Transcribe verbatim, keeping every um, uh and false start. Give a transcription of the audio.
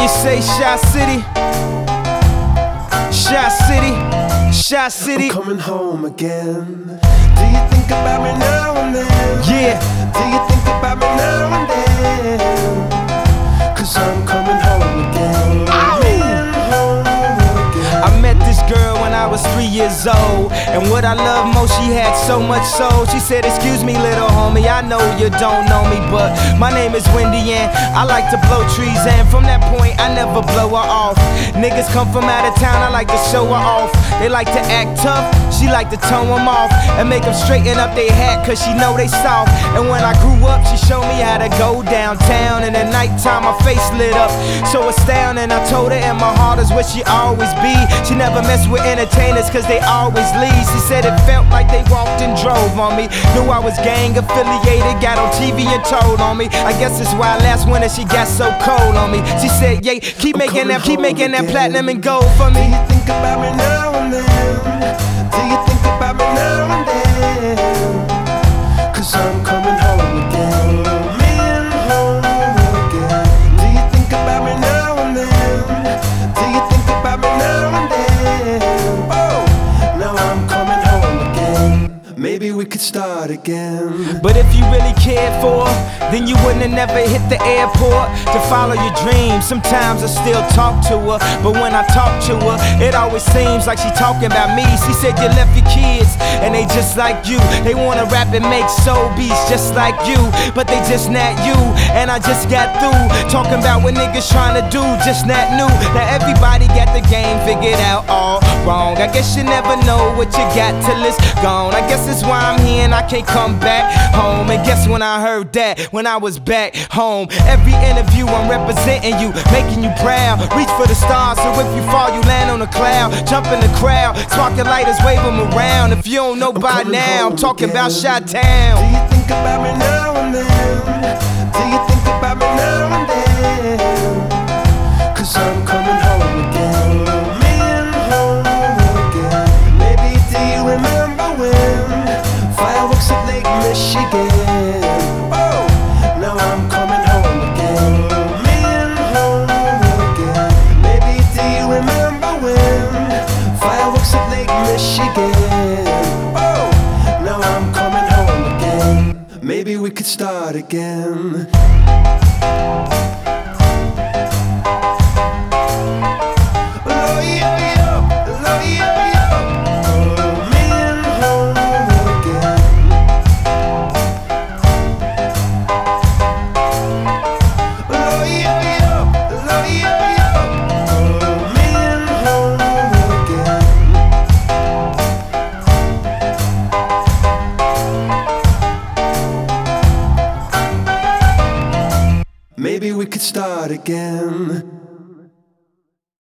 you say Shy City? Shy City, Shy City. I'm coming home again. Do you think about me now and then? Yeah. Do you think about me now and then? Cause I'm coming home again. Coming home again. I met this girl when I was three years old, and what I love most, she had so much soul. She said, excuse me little homie, I know you don't know me, but my name is Wendy and I like to blow trees, and from that point I never blow her off. Niggas come from out of town, I like to show her off. They like to act tough, she like to tone them off and make them straighten up their hat, cause she know they soft. And when I grew up, she showed me how to go downtown, and at nighttime my face lit up so astounding. I told her in my heart is where she always be. She never mess with entertainers cause they always leave. She said it felt like they walked and drove on me. Knew I was gang affiliated, got on T V and told on me. I guess it's why last winter she got so cold on me. She said, yeah, keep I'm making that, keep home making that again. platinum and gold for Do me. you think about me now and then? Do you think about me now and then? Cause I'm coming home again. Coming home again. Do you think about me now and then? Do you think about me now and then? Oh, now I'm coming home again. Maybe we could start again. But if you really cared for her, then you wouldn't have never hit the airport to follow your dreams. Sometimes I still talk to her, but when I talk to her, it always seems like she talking about me. She said you left your kids, and they just like you. They wanna rap and make soul beats just like you, but they just not you. And I just got through talking about what niggas trying to do, just not new. Now everybody got the game figured out all wrong. I guess you never know what you got till it's gone. I guess that's why I'm here and I can't come back home. And guess when I heard that, when I was back home. Every interview I'm representing you, making you proud. Reach for the stars, so if you fall you land on a cloud. Jump in the crowd, sparking lighters, wave them around. If you don't know by now, I'm talking again. about Chi-Town. Do you think about me now and then? Do you think about me now and then? Cause I'm coming home again. Coming home again. Maybe do you remember when fireworks at Lake Michigan? Oh, now I'm coming home again. Coming home again. Maybe do you remember when fireworks at Lake Michigan? Oh, now I'm coming home again. Maybe we could start again. Oh, yeah, yeah. Oh, yeah, yeah. Coming home again. Oh, yeah, yeah. Oh, yeah, yeah. Coming home again. Maybe we could start again.